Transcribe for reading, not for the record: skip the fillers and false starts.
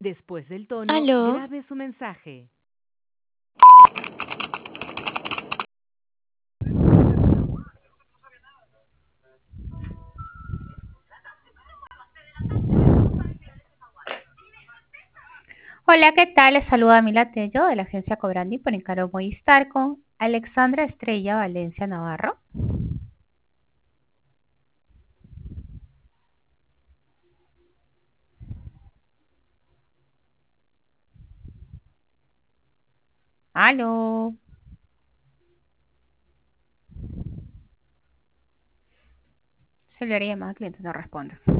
Después del tono, Aló, grabe su mensaje. hola, ¿qué tal? Les saluda Mila Tello de la agencia Cobrandi por encargo Movistar con Alexandra Estrella Valencia Navarro. Aló. Se le haría llamada al cliente, no responde.